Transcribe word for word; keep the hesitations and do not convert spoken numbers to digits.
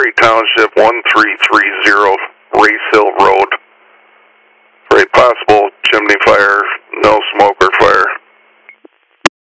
Montgomery Township, one three three zero Race Hill Road, for a possible